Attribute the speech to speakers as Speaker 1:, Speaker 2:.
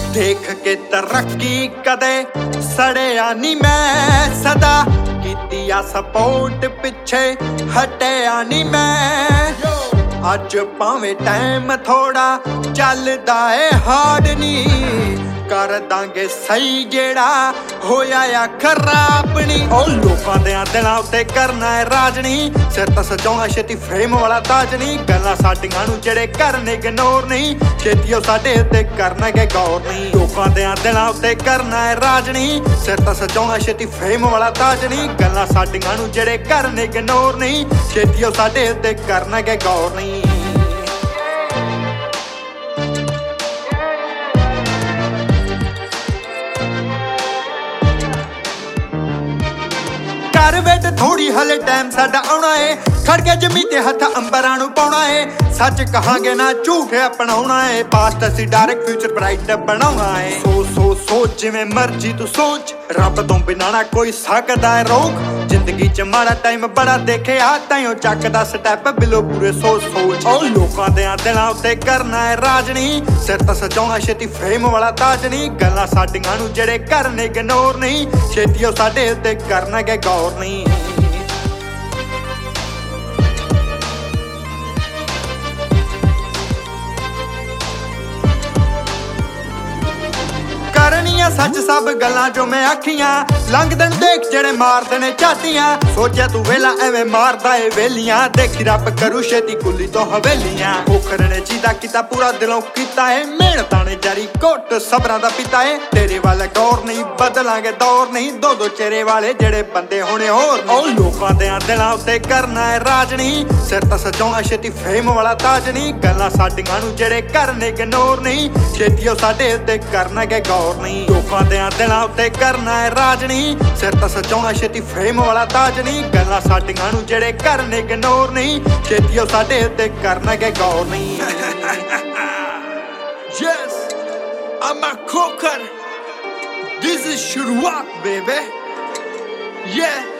Speaker 1: देख के तरक्की कदे सड़िया नी मैं सदा कीतिया सपोर्ट पिछे हटिया नी मैं अज भावें टाइम थोड़ा चलदा है हार्ड नी कर दांगे सही जेड़ा होया या खराब नी ओ लोकां देयां दिलां उत्ते करना है राजनी सिर तां सजाउणा छेती फेम वाला ताज नी गल्लां साडियां नूं जेड़े करन इग्नोर नहीं छेती ओ साडे उत्ते करना के गौर नहीं लोकां देयां दिलां उत्ते करना है राजनी सिर तां सजाउणा छेती फेम वाला ताज नी गल्लां साडियां नूं जेड़े करन इग्नोर नहीं छेती ओ साडे उत्ते करना के गौर नहीं कर वेट थोड़ी हले टाइम साडा आउणा है खड़ के जमी ते हथ अंबरां नूं पाउणा है सच कहांगे ना झूठ अपनाउणा है पास्ट असी डायरेक्ट फ्यूचर ब्राइट बनाउणा है सोच जिवें मर्जी तू सोच रब तों बिना ना कोई सकदा है रोक जिंदगी च माड़ा टाइम बड़ा देखिया ताइयों चकदा स्टैप बिलो पूरे सोच ओ लोकां देयां दिलां उत्ते करना है राजनी सिर तां सजाउणा छेती फेम वाला ताज नी गल्लां साडियां नूं जेड़े करन इग्नोर नहीं छेती ओ साडे उत्ते करना के गौर नहीं करनिया सच सब गल्लां जो मैं आखियां लंघदन देख जेड़े मारदे ने झातियां सोचा तू वेला एवें मारदा ए वेलियां देखी रब करू छेती कुली तो हवेलियां ओखर ने जीदा कीता पूरा दिलों कीता है मेहनतां ने जारी कोट सबरां दा पिता है तेरे वाले गौर नहीं बदलांगे दौर नहीं दो दो चेहरे वाले जेड़े बंदे होने होर ओ लोकां देयां दिलां उत्ते करना है राजनी सिर तां सजाउणा छेती फेम वाला ताज नहीं गल्लां साडियां नूं जेड़े करन इग्नोर नहीं छेती ओ साडे उत्ते करना के गौर नहीं लोकां देयां दिलां उत्ते करना है राजनी सिर तां सजाउणा छेती फेम वाला ताज नहीं गल्लां साडियां नूं जेड़े करन इग्नोर नहीं छेती ओ साडे उत्ते करना के गौर नहीं Yes, I'm a coker. This is शुरुआत baby. Yeah.